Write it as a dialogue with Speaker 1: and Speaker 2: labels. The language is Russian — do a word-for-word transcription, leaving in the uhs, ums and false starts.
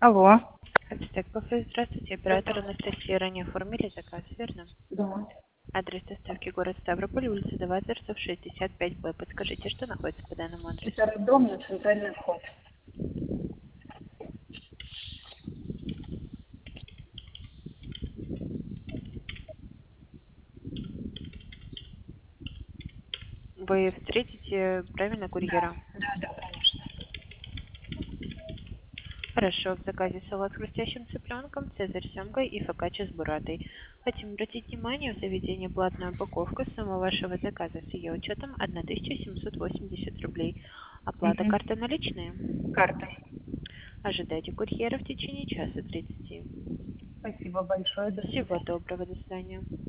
Speaker 1: Алло.
Speaker 2: Ацтеков, здравствуйте. Оператор Анастасия, ранее оформили заказ, верно?
Speaker 1: Да.
Speaker 2: Адрес доставки город Ставрополь, улица Даватерцев, шестьдесят пять Б. Подскажите, что находится по данному адресу?
Speaker 1: Второй дом на центральный вход.
Speaker 2: Вы встретите, правильно, курьера?
Speaker 1: Да, да, да, конечно.
Speaker 2: Хорошо, в заказе салат с хрустящим цыпленком, цезарь с семгой и фокаччо с буратой. Хотим обратить внимание, в заведении платная упаковка, сумма вашего заказа с ее учетом тысяча семьсот восемьдесят рублей. Оплата
Speaker 1: Угу.
Speaker 2: карта наличные.
Speaker 1: Картой.
Speaker 2: Ожидайте курьера в течение часа тридцати.
Speaker 1: Спасибо большое. До
Speaker 2: Всего
Speaker 1: свидания.
Speaker 2: доброго, до свидания.